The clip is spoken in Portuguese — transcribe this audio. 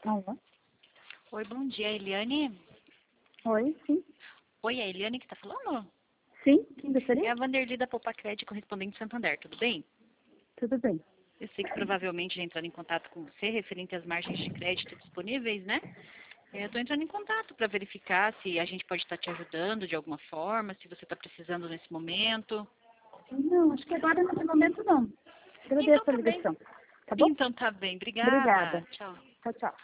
Alô? Oi, bom dia, Eliane. Oi, sim. Oi, é a Eliane que está falando? Sim, quem É gostaria? a Vanderly da Poupa Crédito, correspondente de Santander, tudo bem? Tudo bem. Eu sei que provavelmente já entraram em contato com você referente às margens de crédito disponíveis, né? Eu estou entrando em contato para verificar se a gente pode estar te ajudando de alguma forma, se você está precisando nesse momento. Não, acho que agora nesse momento não. Então Agradeço a tá bem. ligação. Tá bom? Então tá bem, obrigada. Obrigada. Tchau. Tchau, tchau.